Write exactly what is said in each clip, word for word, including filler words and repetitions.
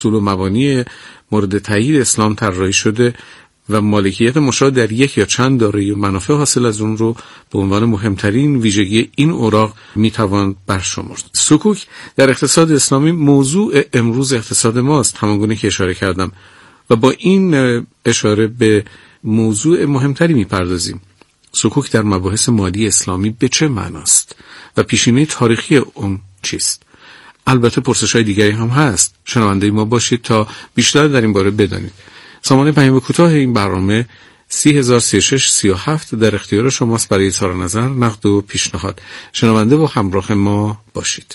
اصول و مبانی مورد تایید اسلام طراحی شده و مالکیت مشاع در یک یا چند دارایی و منافع حاصل از اون رو به عنوان مهمترین ویژگی این اوراق میتوان برشمرد. سکوک در اقتصاد اسلامی موضوع امروز اقتصاد ماست، همانگونه که اشاره کردم، و با این اشاره به موضوع مهمتری میپردازیم. سکوک در مباحث مالی اسلامی به چه معناست و پیشینه تاریخی اون چیست؟ البته پرسش‌های دیگری هم هست. شنونده ما باشید تا بیشتر در این باره بدانید. سامانه پیام کوتاه این برنامه سی هزار سی و شش سی و هفت در اختیار شماست برای اظهار نظر، نقد و پیشنهاد. شنونده و همراه ما باشید.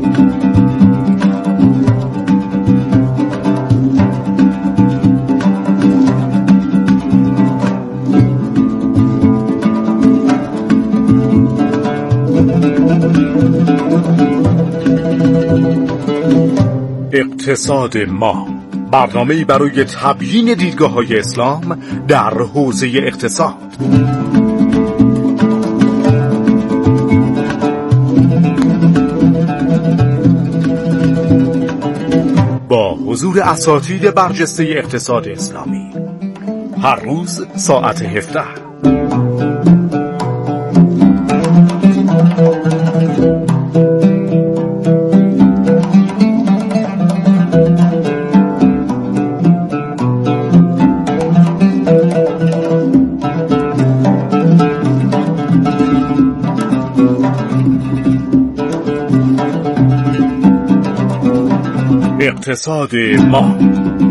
اقتصاد ما، برنامه‌ای برای تبیین دیدگاه‌های اسلام در حوزه اقتصاد. با حضور اساتید برجسته اقتصاد اسلامی، هر روز ساعت هفده. اقتصاد ما.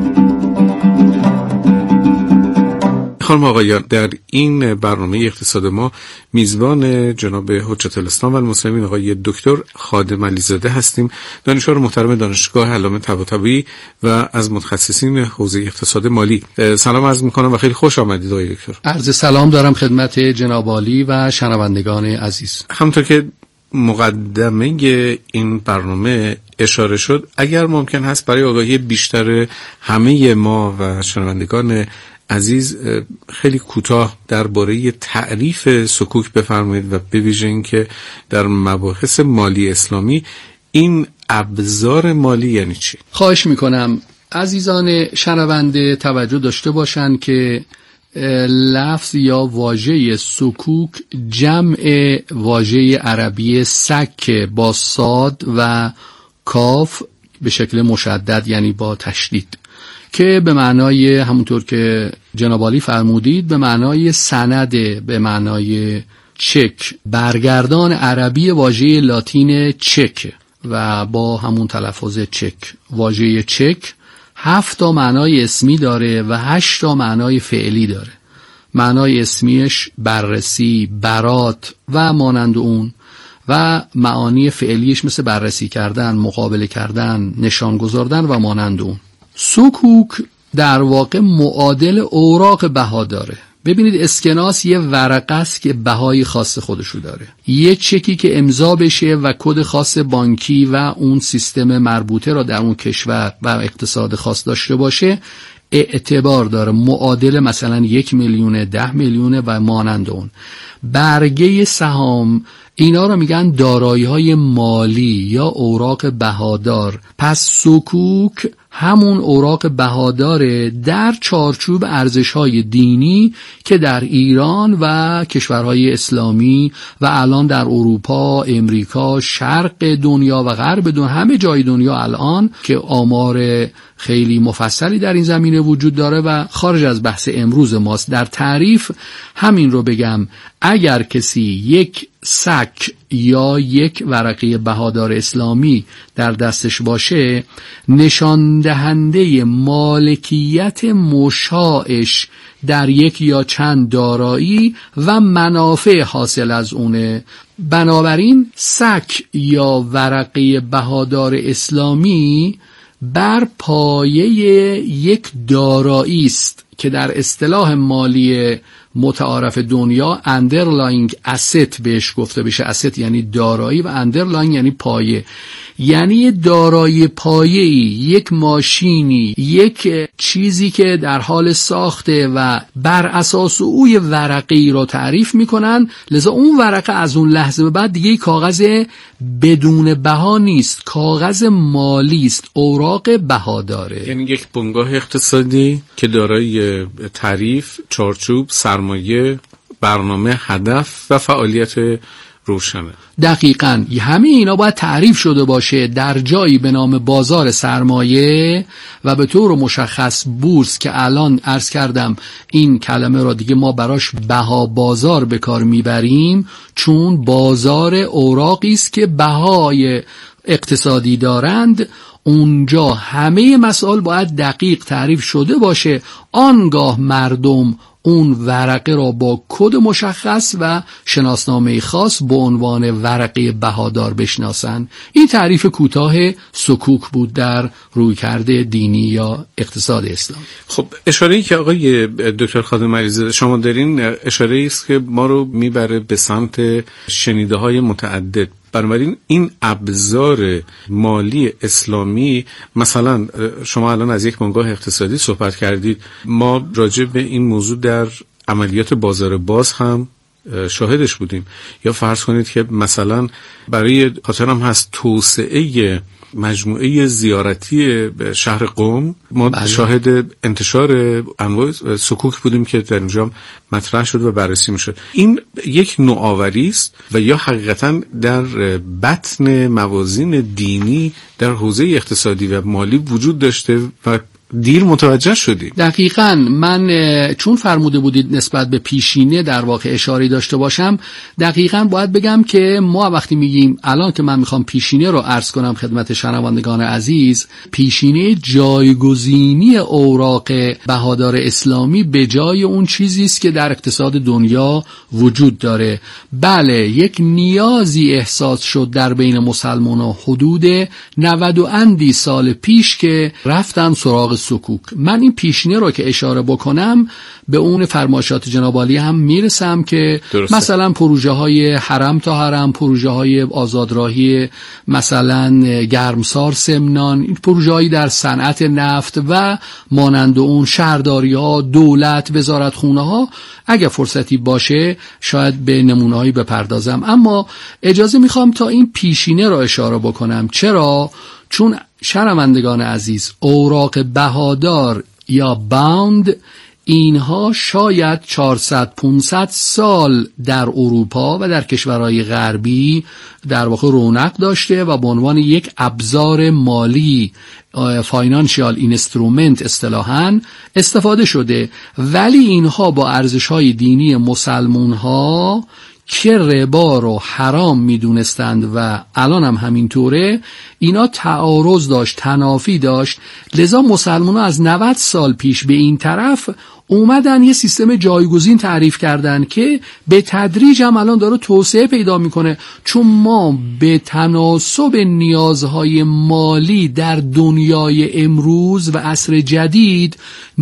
خانم آقایان، در این برنامه اقتصاد ما میزبان جناب حجت الاسلام و المسلمین آقای دکتر خادم علیزاده هستیم، دانشیار محترم دانشگاه علامه طباطبایی و از متخصصین حوزه اقتصاد مالی. سلام عرض میکنم و خیلی خوش آمدید آقای دکتر. عرض سلام دارم خدمت جناب عالی و شنوندگان عزیز. همونطور که مقدمه این برنامه اشاره شد، اگر ممکن هست برای آگاهی بیشتر همه ما و شنوندگان عزیز خیلی کوتاه درباره تعریف سکوک بفرمایید و به ویژه اینکه در مباحث مالی اسلامی این ابزار مالی یعنی چی؟ خواهش میکنم. عزیزان شنونده توجه داشته باشند که لفظ یا واژه سکوک جمع واژه عربی سک با صاد و کاف به شکل مشدد، یعنی با تشدید، که به معنای همونطور که جناب عالی فرمودید به معنای سند، به معنای چک، برگردان عربی واژه لاتین چک و با همون تلفظ چک. واژه چک هفت تا معنای اسمی داره و هشت تا معنای فعلی داره. معنای اسمیش بررسی، برات و مانند اون، و معانی فعلیش مثل بررسی کردن، مقابله کردن، نشان گذاردن و مانند اون. سکوک در واقع معادل اوراق بها داره. ببینید اسکناس یه ورقه است که بهای خاص خودشو داره. یه چکی که امضا بشه و کد خاص بانکی و اون سیستم مربوطه را در اون کشور و اقتصاد خاص داشته باشه اعتبار داره، معادل مثلا یک میلیون، ده میلیون و مانند اون. برگه سهام، اینا رو میگن دارایی‌های مالی یا اوراق بهادار. پس سکوک همون اوراق بهادار در چارچوب ارزش‌های دینی که در ایران و کشورهای اسلامی و الان در اروپا، امریکا، شرق دنیا و غرب دنیا، همه جای دنیا الان که آمار خیلی مفصلی در این زمینه وجود داره و خارج از بحث امروز ماست. در تعریف همین رو بگم، اگر کسی یک سک یا یک ورقه بهادار اسلامی در دستش باشه، نشان دهنده مالکیت مشاعش در یک یا چند دارایی و منافع حاصل از اونه. بنابراین سک یا ورقه بهادار اسلامی بر پایه یک دارایی است که در اصطلاح مالی متعارف دنیا underlying asset بهش گفته بشه. asset یعنی دارایی و underlying یعنی پایه. یعنی دارای پایه‌ای، یک ماشینی، یک چیزی که در حال ساخته و بر اساس او یه ورقه‌ای رو تعریف میکنن. لذا اون ورقه از اون لحظه به بعد دیگه کاغذ بدون بها نیست، کاغذ مالی است، اوراق بهاداره. یعنی یک بنگاه اقتصادی که دارای تعریف، چارچوب، سرمایه، برنامه، هدف و فعالیت روشنه. دقیقاً همه اینا باید تعریف شده باشه در جایی به نام بازار سرمایه و به طور مشخص بورس که الان عرض کردم این کلمه را دیگه ما براش بها بازار به کار میبریم، چون بازار اوراقی است که بهای اقتصادی دارند. اونجا همه مسائل باید دقیق تعریف شده باشه، آنگاه مردم اون ورقه را با کد مشخص و شناسنامه خاص به عنوان ورقه بهادار بشناسن. این تعریف کوتاه سکوک بود در رویکرد دینی یا اقتصاد اسلام. خب اشاره‌ای که آقای دکتر خادم علیزاده شما دارین اشاره‌ای است که ما رو میبره به سمت شنیده‌های متعدد. بنابراین این ابزار مالی اسلامی، مثلا شما الان از یک بنگاه اقتصادی صحبت کردید، ما راجع به این موضوع در عملیات بازار باز هم شاهدش بودیم. یا فرض کنید که مثلا برای خاطرم هست توسعه مجموعه زیارتی شهر قم ما بله. شاهد انتشار انواع سکوک بودیم که در اینجا مطرح شد و بررسی میشد. این یک نوآوری است و یا حقیقتا در بطن موازین دینی در حوزه اقتصادی و مالی وجود داشته و دیر متوجه شدیم. دقیقاً من چون فرموده بودید نسبت به پیشینه در واقع اشاره داشته باشم، دقیقاً باید بگم که ما وقتی میگیم الان که من میخوام پیشینه رو عرض کنم خدمت شنوندگان عزیز، پیشینه جایگزینی اوراق بهادار اسلامی به جای اون چیزی است که در اقتصاد دنیا وجود داره. بله، یک نیازی احساس شد در بین مسلمانان حدود نود و اندی سال پیش که رفتن سراغ سکوک. من این پیشینه رو که اشاره بکنم به اون فرمایشات جناب عالی هم میرسم که درسته. مثلا پروژه های حرم تا حرم، پروژه های آزادراهی مثلا گرمسار سمنان، این پروژه هایی در صنعت نفت و مانند اون شهرداری ها، دولت، وزارت خونه ها، اگه فرصتی باشه شاید به نمونه هایی بپردازم. اما اجازه میخوام تا این پیشینه رو اشاره بکنم. چرا؟ چون شنوندگان عزیز، اوراق بهادار یا باوند اینها شاید چهارصد پانصد سال در اروپا و در کشورهای غربی در واقع رونق داشته و به عنوان یک ابزار مالی، فاینانشیال اینسترومنت اصطلاحاً استفاده شده، ولی اینها با ارزش‌های دینی مسلمان‌ها که ربا رو حرام میدونستند و الان هم همینطوره، اینا تعارض داشت، تنافی داشت. لذا مسلمان‌ها از نود سال پیش به این طرف اومدن یه سیستم جایگزین تعریف کردن که به تدریج هم الان داره توسعه پیدا میکنه، چون ما به تناسب نیازهای مالی در دنیای امروز و عصر جدید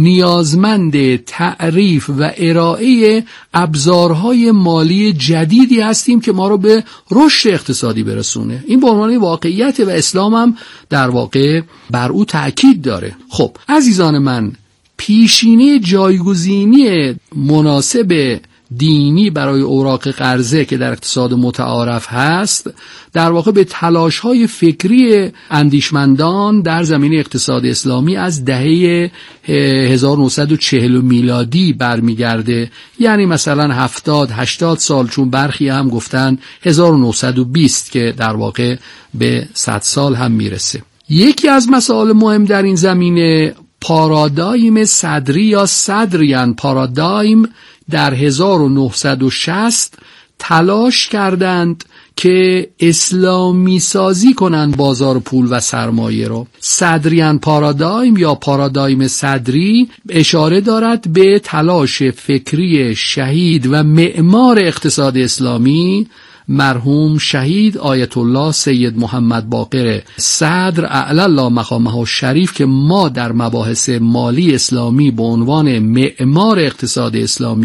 نیازمند تعریف و ارائه ابزارهای مالی جدیدی هستیم که ما رو به رشد اقتصادی برسونه. این به عنوان واقعیت و اسلام هم در واقع بر او تأکید داره. خب عزیزان من، پیشینه جایگزینی مناسب دینی برای اوراق قرضه که در اقتصاد متعارف هست در واقع به تلاش‌های فکری اندیشمندان در زمینه اقتصاد اسلامی از دهه هزار و نهصد و چهل میلادی برمیگرده، یعنی مثلا هفتاد هشتاد سال، چون برخی هم گفتن هزار و نهصد و بیست که در واقع به صد سال هم میرسه. یکی از مسائل مهم در این زمینه پارادایم صدری یا صدریان پارادایم در هزار و نهصد و شصت تلاش کردند که اسلامی سازی کنند بازار پول و سرمایه رو. صدریان پارادایم یا پارادایم صدری اشاره دارد به تلاش فکری شهید و معمار اقتصاد اسلامی مرحوم شهید آیت الله سید محمد باقر صدر اعلی الله مقامه الشریف که ما در مباحث مالی اسلامی به عنوان معمار اقتصاد اسلامی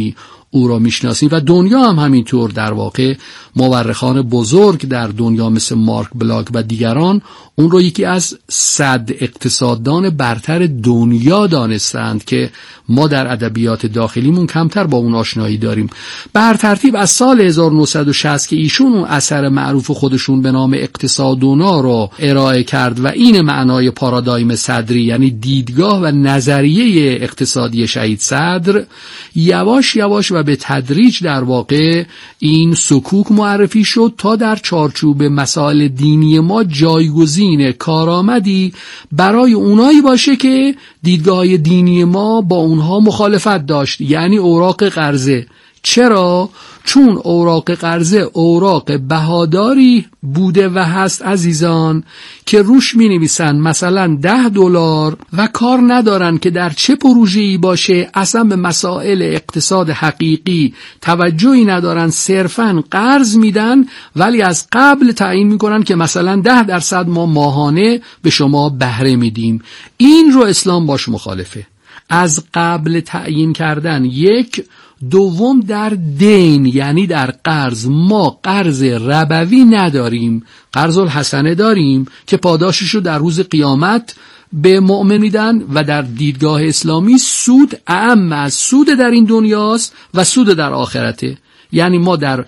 او را میشناسیم و دنیا هم همینطور. در واقع مورخان بزرگ در دنیا مثل مارک بلاک و دیگران اون رو یکی از صد اقتصاددان برتر دنیا دانستند که ما در ادبیات داخلیمون کمتر با اون آشنایی داریم. بر ترتیب از سال هزار و نهصد و شصت که ایشون اون اثر معروف خودشون به نام اقتصادونا رو ارائه کرد و این معنای پارادایم صدری، یعنی دیدگاه و نظریه اقتصادی شهید صدر، یواش یواش و به تدریج در واقع این سکوک معرفی شد تا در چارچوب مسائل دینی ما جایگزین کارآمدی برای اونایی باشه که دیدگاه دینی ما با اونها مخالفت داشت، یعنی اوراق قرضه. چرا؟ چون اوراق قرضه اوراق بهاداری بوده و هست عزیزان که روش می نویسن مثلا ده دلار و کار ندارن که در چه پروژه‌ای باشه، اصلا به مسائل اقتصاد حقیقی توجهی ندارن، صرفاً قرض میدن ولی از قبل تعیین میکنن که مثلا ده درصد ما ماهانه به شما بهره میدیم. این رو اسلام باش مخالفه. از قبل تعیین کردن. یک دوم در دین، یعنی در قرض. ما قرض ربوی نداریم، قرض الحسنه داریم که پاداشش رو در روز قیامت به مؤمن میدن و در دیدگاه اسلامی سود اعم از سود در این دنیاست و سود در آخرته. یعنی ما در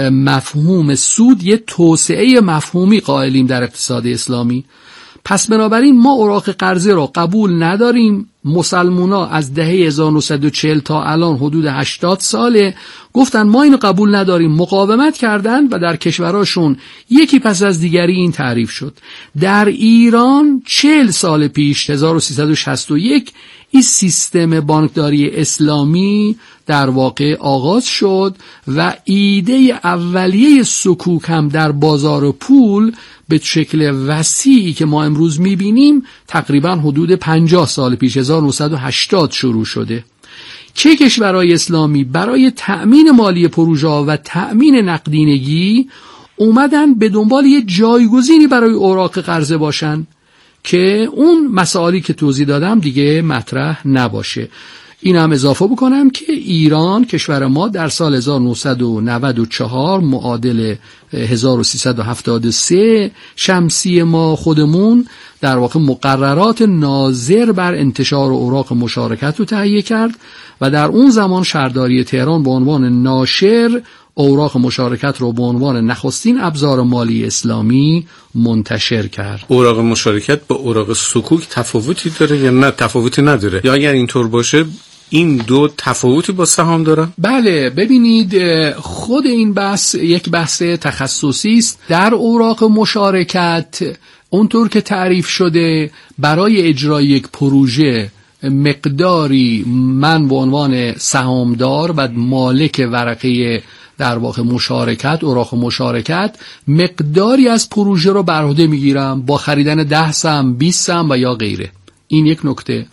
مفهوم سود یه توسعه مفهومی قائلیم در اقتصاد اسلامی. پس بنابراین ما اوراق قرضه را قبول نداریم. مسلمونا از دهه هزار و نهصد و چهل تا الان حدود هشتاد ساله گفتن ما اینو قبول نداریم، مقاومت کردن و در کشوراشون یکی پس از دیگری این تعریف شد. در ایران چهل سال پیش هزار و سیصد و شصت و یک این سیستم بانکداری اسلامی در واقع آغاز شد و ایده اولیه سکوک هم در بازار پول به شکل وسیعی که ما امروز میبینیم تقریبا حدود پنجاه سال پیش هزار و نهصد و هشتاد شروع شده. چه کشورهای اسلامی برای تأمین مالی پروژه و تأمین نقدینگی اومدن به دنبال یه جایگزینی برای اوراق قرضه باشن که اون مسائلی که توضیح دادم دیگه مطرح نباشه. این هم اضافه بکنم که ایران کشور ما در سال هزار و نهصد و نود و چهار معادل هزار و سیصد و هفتاد و سه شمسی ما خودمون در واقع مقررات ناظر بر انتشار اوراق مشارکت رو تهیه کرد و در اون زمان شهرداری تهران به عنوان ناشر اوراق مشارکت رو به عنوان نخستین ابزار مالی اسلامی منتشر کرد. اوراق مشارکت با اوراق سکوک تفاوتی داره یا نه تفاوتی نداره؟ یا اگر اینطور باشه این دو تفاوتی با سهام دارن؟ بله، ببینید خود این بحث یک بحث تخصصی است. در اوراق مشارکت اونطور که تعریف شده برای اجرای یک پروژه مقداری من به عنوان سهامدار و مالک ورقه در واقع مشارکت، اوراق مشارکت، مقداری از پروژه رو بر عهده میگیرم با خریدن ده سهم، بیست سهم و یا غیره. این یک نکته.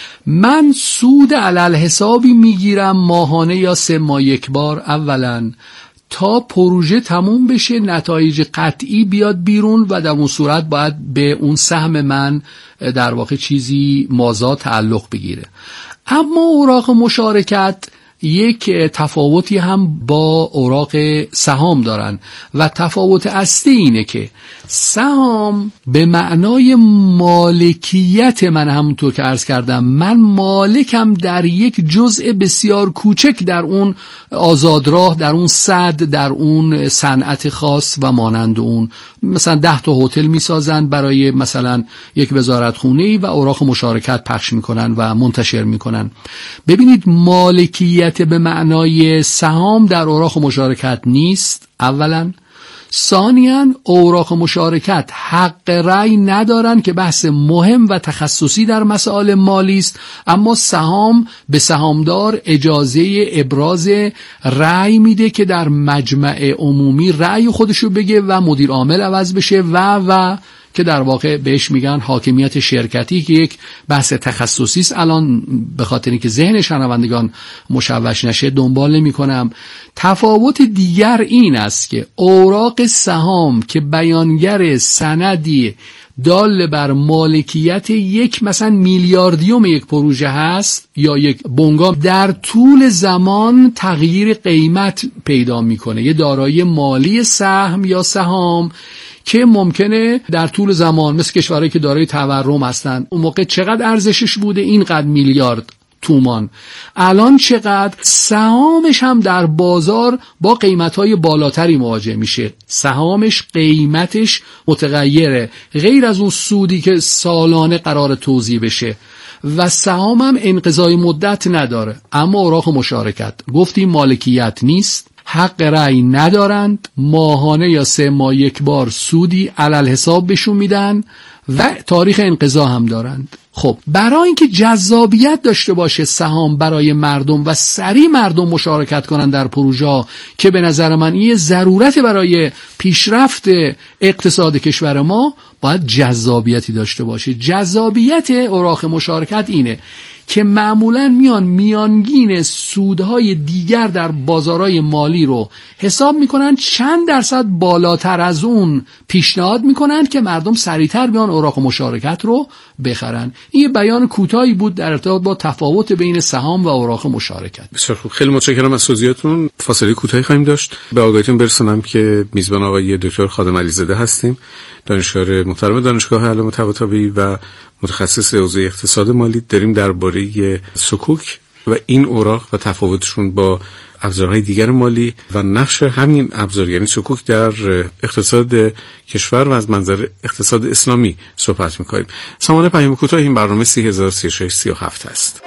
من سود علل حسابی میگیرم ماهانه یا سه ماه یک بار، اولا تا پروژه تموم بشه نتایج قطعی بیاد بیرون و در اون صورت باید به اون سهم من در واقع چیزی مازاد تعلق بگیره. اما اوراق مشارکت یک تفاوتی هم با اوراق سهام دارن و تفاوت اصلی اینه که سهام به معنای مالکیت من، همونطور که عرض کردم، من مالکم در یک جزء بسیار کوچک در اون آزادراه، در اون صد، در اون صنعت خاص و مانند اون. مثلا ده تا هتل میسازن برای مثلا یک وزارتخونه‌ای و اوراق مشارکت پخش میکنن و منتشر میکنن. ببینید مالکیت به معنای سهام در اوراق مشارکت نیست اولا. ثانیاً اوراق مشارکت حق رأی ندارن که بحث مهم و تخصصی در مسائل مالی است، اما سهام به سهامدار اجازه ابراز رأی میده که در مجمع عمومی رأی خودشو بگه و مدیر عامل عوض بشه و و که در واقع بهش میگن حاکمیت شرکتی که یک بحث تخصصی است. الان به خاطر اینکه ذهن شنوندگان مشوش نشه دنبال نمی‌کنم. تفاوت دیگر این است که اوراق سهام که بیانگر سندی دال بر مالکیت یک مثلا میلیاردیوم یک پروژه هست یا یک بنگاه، در طول زمان تغییر قیمت پیدا میکنه. یه دارایی مالی سهم یا سهام که ممکنه در طول زمان، مثل کشورهایی که دارای تورم هستن، اون موقع چقدر ارزشش بوده اینقدر میلیارد تومان، الان چقدر، سهامش هم در بازار با قیمت‌های بالاتری مواجه میشه. سهامش قیمتش متغیره، غیر از اون سودی که سالانه قرار توزیع بشه، و سهام هم انقضای مدت نداره. اما اوراق مشارکت گفتیم مالکیت نیست، حق رأی ندارند، ماهانه یا سه ماه یک بار سودی علل حساب بهشون میدن و تاریخ انقضا هم دارند. خب برای اینکه جذابیت داشته باشه سهام برای مردم و سریع مردم مشارکت کنن در پروژه که به نظر من این ضرورت برای پیشرفت اقتصاد کشور ما، باید جذابیتی داشته باشه. جذابیت اوراق مشارکت اینه که معمولاً میان میانگین سودهای دیگر در بازارهای مالی رو حساب میکنن، چند درصد بالاتر از اون پیشنهاد میکنن که مردم سریعتر بیان اوراق مشارکت رو بخرن. این بیان کوتاهی بود در ارتباط با تفاوت بین سهام و اوراق مشارکت. بسیار خوب، خیلی متشکرم از توضیحاتتون. فاصله کوتاهی خواهیم داشت. به آگاهیتون برسونم که میزبان آقای دکتر خادم علیزاده هستیم، دانشیار محترم دانشگاه علامه طباطبایی و متخصص حوزه اقتصاد مالی. داریم درباره سکوک و این اوراق و تفاوتشون با ابزارهای دیگر مالی و نقش همین ابزار یعنی سکوک در اقتصاد کشور و از منظر اقتصاد اسلامی صحبت می‌کنیم. سامان پیام کوتاه این برنامه سی هزار و سی و شش سی و هفت است.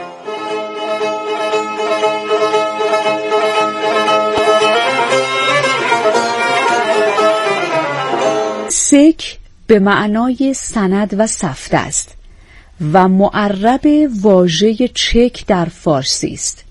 سک به معنای سند و سفته است و معرب واژه چک در فارسی است.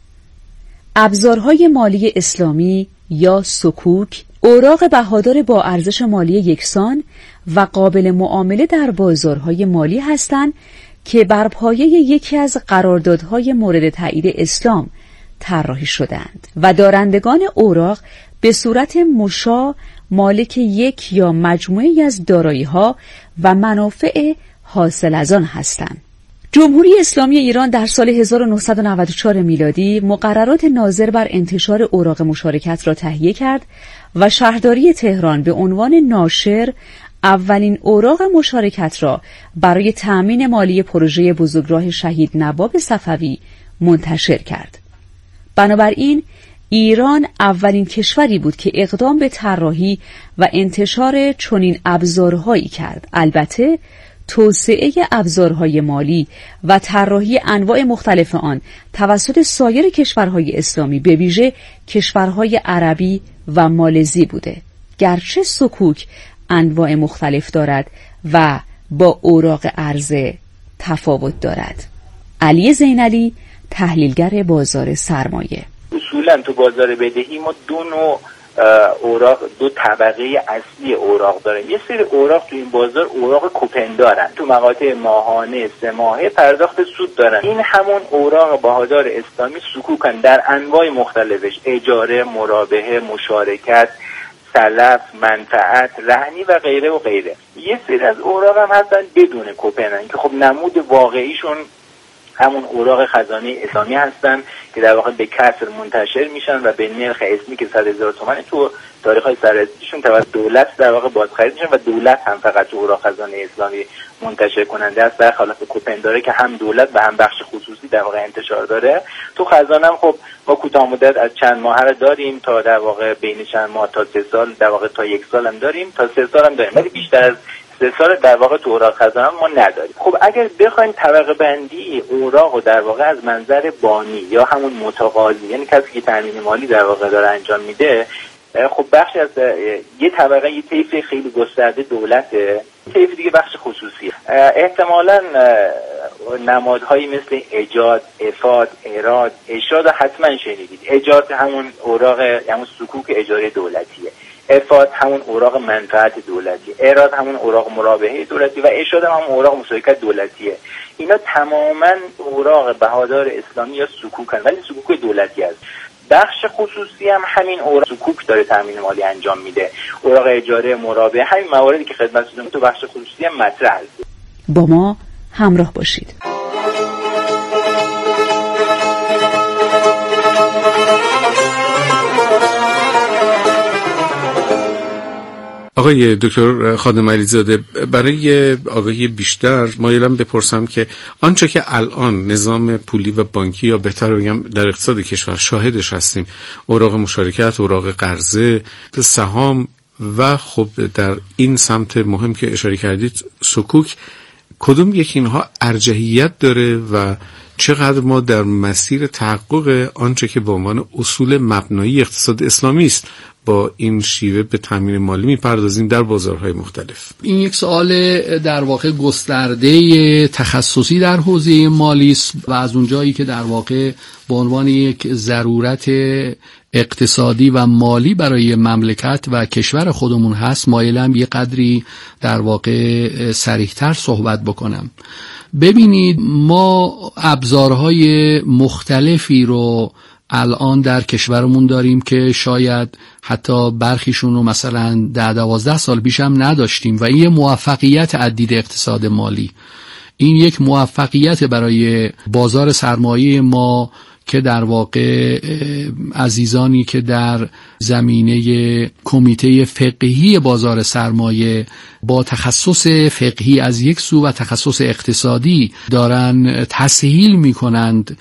ابزارهای مالی اسلامی یا سکوک، اوراق بهادار با ارزش مالی یکسان و قابل معامله در بازارهای مالی هستند که بر پایه یکی از قراردادهای مورد تایید اسلام طراحی شدند و دارندگان اوراق به صورت مشاع مالک یک یا مجموعه‌ای از دارایی‌ها و منافع حاصل از آن هستند. جمهوری اسلامی ایران در سال هزار و نهصد و نود و چهار میلادی مقررات ناظر بر انتشار اوراق مشارکت را تهیه کرد و شهرداری تهران به عنوان ناشر اولین اوراق مشارکت را برای تأمین مالی پروژه بزرگراه شهید نواب صفوی منتشر کرد. بنابراین ایران اولین کشوری بود که اقدام به طراحی و انتشار چنین ابزارهایی کرد. البته توسعه ابزارهای مالی و طراحی انواع مختلف آن توسط سایر کشورهای اسلامی به ویژه کشورهای عربی و مالزی بوده، گرچه سکوک انواع مختلف دارد و با اوراق عرضه تفاوت دارد. علی زینعلی، تحلیلگر بازار سرمایه. اصولا تو بازار بدهی ما دو نوع اوراق، دو طبقه اصلی اوراق داریم. یه سری اوراق تو این بازار اوراق کوپن دارن، تو مقاطع ماهانه سه ماهه پرداخت سود دارن. این همون اوراق بهادار اسلامی سکوکن در انواع مختلفش: اجاره، مرابحه، مشارکت، سلف، منفعت، رهنی و غیره و غیره. یه سری از اوراق هم هستن بدون کوپنن که خب نمود واقعیشون همون اوراق خزانه اسلامی هستن که در واقع به کسر منتشر میشن و به نرخ اسمی که صد هزار تومان تو تاریخ‌های سررسیدشون توسط دولت در واقع بازخرید میشن و دولت هم فقط تو اوراق خزانه اسلامی منتشر کننده است، در خلاف کوپن داره که هم دولت و هم بخش خصوصی در واقع انتشار داره. تو خزانه هم خب ما کوتاه مدت از چند ماه رو داریم تا در واقع بین چند ماه تا سه سال، در واقع تا یک سال هم داریم، تا سه سال هم داریم، ولی بیشتر از سه سال در واقع تو اوراق خزانه ما نداریم. خب اگر بخوایم طبقه بندی اوراق رو در واقع از منظر بانی یا همون متقاضی، یعنی کسی که تامین مالی در واقع داره انجام میده، خب بخش از یه طبقه یه طیف خیلی گسترده دولته، طیف دیگه بخش خصوصیه. احتمالاً نمادهایی مثل ایجاد، افاد، اراد، اشاد حتما شنیدید. ایجاد همون اوراق، همون سکوک اجاره دولتیه. افاد همون اوراق منفعت دولتی، اراد همون اوراق مرابحه دولتی و اشاد همون اوراق مشارکت دولتیه. اینا تماما اوراق بهادار اسلامی یا سکوکن، ولی سکوک دولتی هست. بخش خصوصی هم همین اوراق سکوک داره تامین مالی انجام میده، اوراق اجاره مرابع، همین مواردی که خدمتتون تو بخش خصوصی هم مطرح هست. با ما همراه باشید. آقای دکتر خادم علیزاده، برای آگاهی بیشتر مایلم بپرسم که آنچه که الان نظام پولی و بانکی، یا بهتر بگم در اقتصاد کشور شاهدش هستیم، اوراق مشارکت، اوراق قرضه، سهام و خب در این سمت مهم که اشاره کردید سکوک، کدوم یک اینها ارجحیت داره و چقدر ما در مسیر تحقق آنچه که به عنوان اصول مبنایی اقتصاد اسلامی است با این شیوه به تامین مالی میپردازیم در بازارهای مختلف؟ این یک سوال در واقع گسترده تخصصی در حوزه مالی است و از اونجایی که در واقع به عنوان یک ضرورت اقتصادی و مالی برای مملکت و کشور خودمون هست، مایلم یه قدری در واقع صریح‌تر صحبت بکنم. ببینید، ما ابزارهای مختلفی رو الان در کشورمون داریم که شاید حتی برخیشون رو مثلا ده دوازده سال پیش هم نداشتیم و این یه موفقیت عدید اقتصاد مالی. این یک موفقیت برای بازار سرمایه ما که در واقع عزیزانی که در زمینه کمیته فقهی بازار سرمایه با تخصص فقهی از یک سو و تخصص اقتصادی دارن تسهیل میکنند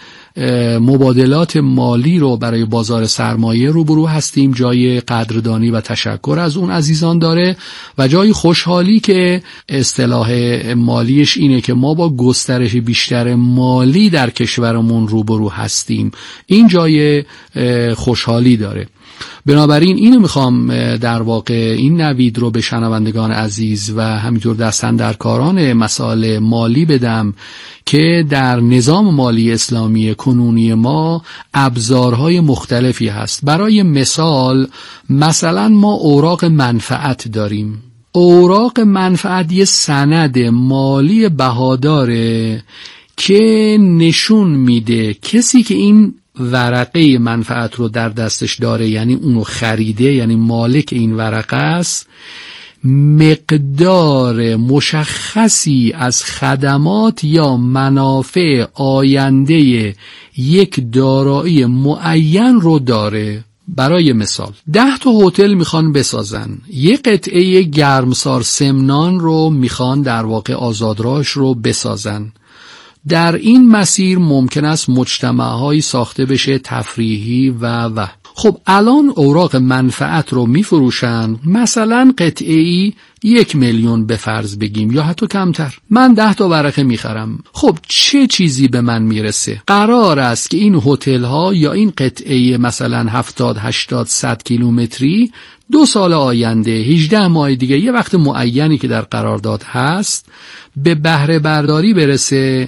مبادلات مالی رو برای بازار سرمایه، روبرو هستیم. جای قدردانی و تشکر از اون عزیزان داره و جای خوشحالی که اصطلاح مالیش اینه که ما با گسترش بیشتر مالی در کشورمون روبرو هستیم. این جای خوشحالی داره. بنابراین اینو میخوام در واقع این نوید رو به شنوندگان عزیز و همینطور دستاندرکاران مسائل مالی بدم که در نظام مالی اسلامی کنونی ما ابزارهای مختلفی هست. برای مثال، مثلا ما اوراق منفعت داریم. اوراق منفعت یه سند مالی بهاداره که نشون میده کسی که این ورقه منفعت رو در دستش داره، یعنی اونو خریده، یعنی مالک این ورقه است، مقدار مشخصی از خدمات یا منافع آینده یک دارایی معین رو داره. برای مثال، ده تا هتل میخوان بسازن، یک قطعه گرمسار سمنان رو میخوان در واقع آزادراهش رو بسازن. در این مسیر ممکن است مجتمع‌هایی ساخته بشه تفریحی و و خب الان اوراق منفعت رو میفروشن، مثلا قطعه‌ای یک میلیون به فرض بگیم یا حتی کمتر. من ده تا ورقه میخرم. خب چه چیزی به من میرسه؟ قرار است که این هتل ها یا این قطعه مثلا هفتاد هشتاد صد کیلومتری دو سال آینده، هجده ماه دیگه، یه وقت معینی که در قرارداد هست، به بهره برداری برسه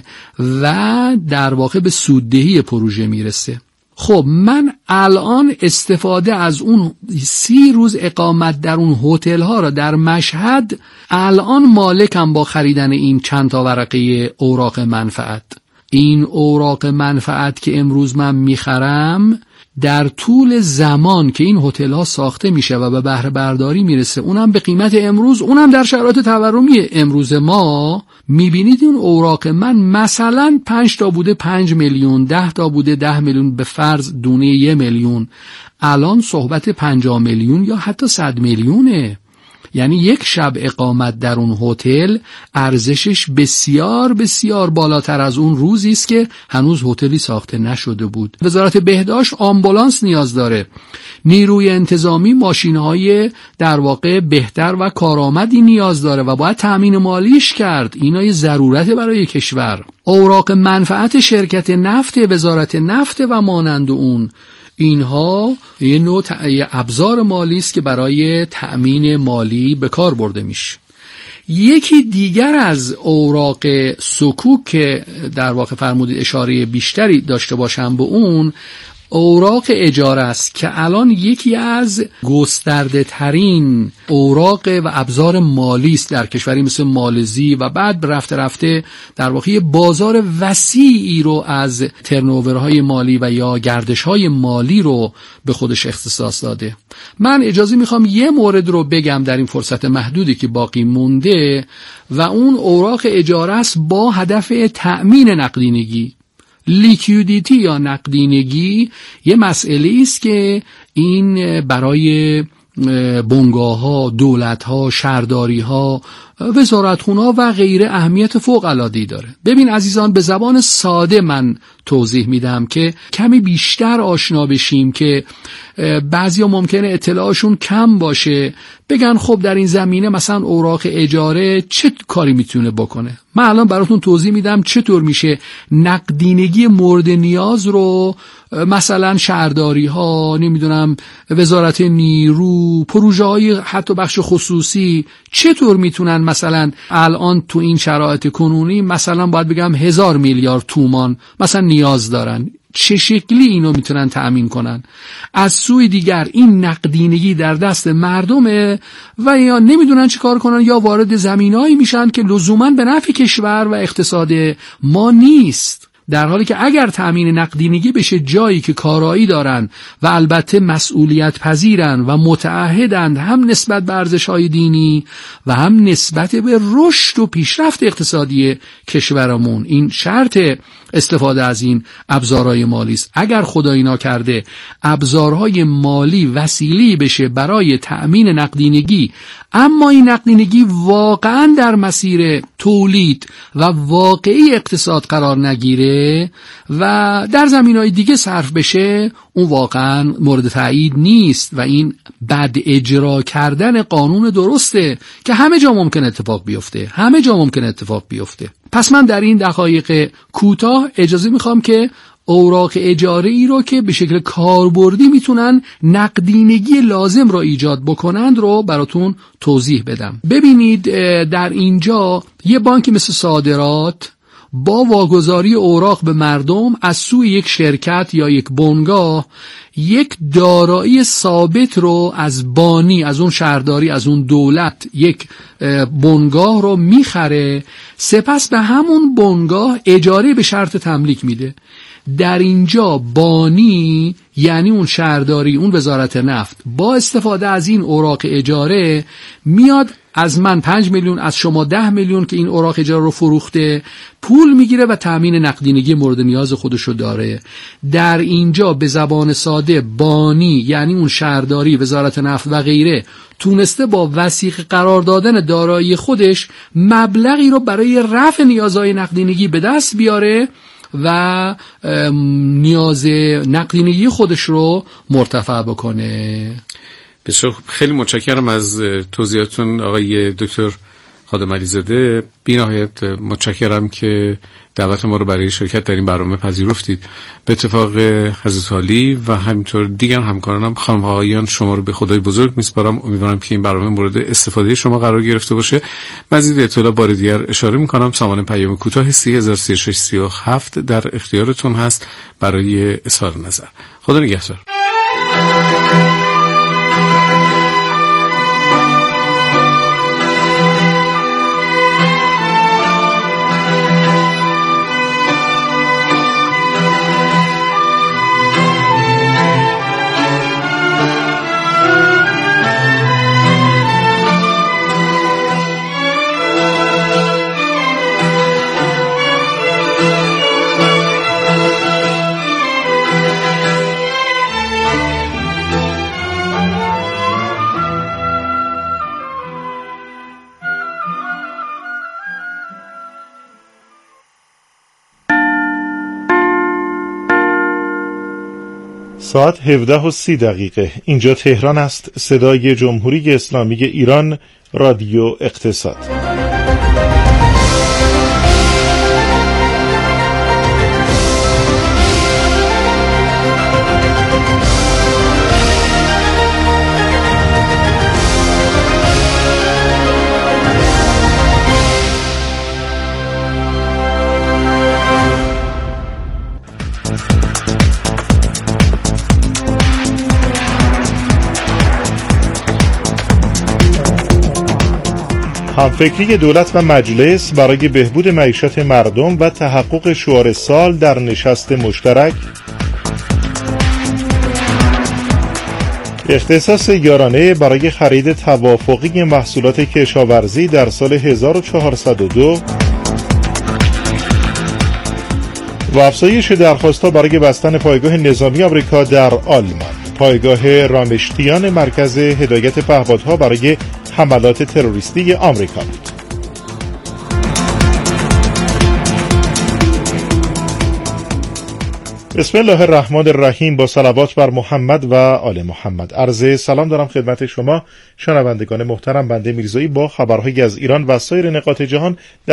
و در واقع به سوددهی پروژه میرسه. خب من الان استفاده از اون سی روز اقامت در اون هتل ها را در مشهد، الان مالکم با خریدن این چند تا ورقه اوراق منفعت. این اوراق منفعت که امروز من میخرم، در طول زمان که این هتل ها ساخته میشه و به بهره برداری میرسه، اونم به قیمت امروز، اونم در شرایط تورمی امروز ما، میبینید این اوراق من مثلا پنج تا بوده پنج میلیون، ده تا بوده ده میلیون، به فرض دونه یه میلیون، الان صحبت پنجاه میلیون یا حتی صد میلیونه. یعنی یک شب اقامت در اون هتل ارزشش بسیار بسیار بالاتر از اون روزی است که هنوز هتلی ساخته نشده بود. وزارت بهداشت آمبولانس نیاز داره، نیروی انتظامی ماشین‌های در واقع بهتر و کارآمدی نیاز داره و باید تأمین مالیش کرد. اینا یه ضرورت برای کشور. اوراق منفعت شرکت نفت، وزارت نفت و مانند اون، اینها یه نوع یه ابزار مالی است که برای تأمین مالی به کار برده میشه. یکی دیگر از اوراق سکوک که در واقع فرمودید اشاره بیشتری داشته باشم به اون، اوراق اجاره است که الان یکی از گسترده ترین اوراق و ابزار مالی است در کشوری مثل مالزی و بعد رفته رفته در واقع بازار وسیعی رو از ترنوورهای مالی و یا گردشهای مالی رو به خودش اختصاص داده. من اجازه میخوام یه مورد رو بگم در این فرصت محدودی که باقی مونده و اون اوراق اجاره است با هدف تأمین نقدینگی. لیکویدیتی یا نقدینگی یه مسئله است که این برای بنگاه‌ها، دولت‌ها، شهرداری‌ها، وزارتخونه‌ها و غیره اهمیت فوق‌العاده‌ای داره. ببین عزیزان، به زبان ساده من توضیح میدم که کمی بیشتر آشنا بشیم که بعضیا ممکنه اطلاعشون کم باشه، بگن خب در این زمینه مثلا اوراق اجاره چه کاری میتونه بکنه. من الان براتون توضیح میدم چطور میشه نقدینگی مورد نیاز رو مثلا شهرداری ها، نمیدونم وزارت نیرو، پروژه های حتی بخش خصوصی چطور میتونن مثلا الان تو این شرایط کنونی مثلا باید بگم هزار میلیارد تومان مثلا نیاز دارن، چه شکلی اینو میتونن تأمین کنن. از سوی دیگر این نقدینگی در دست مردمه و یا نمیدونن چی کار کنن یا وارد زمینایی میشن که لزوما به نفع کشور و اقتصاد ما نیست. در حالی که اگر تأمین نقدینگی بشه جایی که کارایی دارن و البته مسئولیت پذیرن و متعهدند هم نسبت به ارزش‌های دینی و هم نسبت به رشد و پیشرفت اقتصادی کشورمون، این شرط استفاده از این ابزارهای مالی است. اگر خدای ناکرده ابزارهای مالی وسیله‌ای بشه برای تأمین نقدینگی، اما این نقدینگی واقعا در مسیر تولید و واقعی اقتصاد قرار نگیره و در زمینهای دیگه صرف بشه، اون واقعا مورد تایید نیست و این بد اجرا کردن قانون درسته که همه جا ممکن اتفاق بیفته، همه جا ممکن اتفاق بیفته. پس من در این دقایق کوتاه اجازه میخوام که اوراق اجاره ای رو که به شکل کاربردی میتونن نقدینگی لازم رو ایجاد بکنند رو براتون توضیح بدم. ببینید در اینجا یه بانکی مثل صادرات با واگذاری اوراق به مردم از سوی یک شرکت یا یک بنگاه یک دارایی ثابت رو از بانی، از اون شهرداری، از اون دولت یک بنگاه رو میخره، سپس به همون بنگاه اجاره به شرط تملیک میده. در اینجا بانی یعنی اون شهرداری، اون وزارت نفت، با استفاده از این اوراق اجاره میاد از من پنج میلیون، از شما ده میلیون که این اوراق اجاره رو فروخته پول میگیره و تامین نقدینگی مورد نیاز خودشو داره. در اینجا به زبان ساده بانی یعنی اون شهرداری، وزارت نفت و غیره تونسته با وثیقه قرار دادن دارایی خودش مبلغی رو برای رفع نیازهای نقدینگی به دست بیاره و نیاز نقدینگی خودش رو مرتفع بکنه. بسیار خیلی متشکرم از توضیحاتتون آقای دکتر خادم علیزاده. بی‌نهایت متشکرم که دعوت ما رو برای شرکت در این برنامه پذیرفتید. به اتفاق حضرت عالی و همینطور دیگر همکارانم، خانم و آقایان، شما رو به خدای بزرگ میسپارم. امیدوارم که این برنامه مورد استفاده شما قرار گرفته باشه. مزید اطلاع بار دیگر اشاره میکنم سامان پیام کوتاه سی هزار سی و شش سی و هفت در اختیارتون هست برای اظهار نظر. خدا نگهدار. ساعت هفده و سی دقیقه. اینجا تهران است. صدای جمهوری اسلامی ایران، رادیو اقتصاد. همفکری دولت و مجلس برای بهبود معیشت مردم و تحقق شعار سال در نشست مشترک. اختصاص یارانه برای خرید توافقی محصولات کشاورزی در سال هزار و چهارصد و دو و افزایش درخواست‌ها برای بستن پایگاه نظامی آمریکا در آلمان. پایگاه رامشتیان مرکز هدایت پهپادها برای حملات تروریستی آمریکا بود. بسم الله الرحمن الرحیم. با صلوات بر محمد و آل محمد. عرض سلام دارم خدمت شما شنوندگان محترم. بنده میرزایی با خبرهایی از ایران و سایر نقاط جهان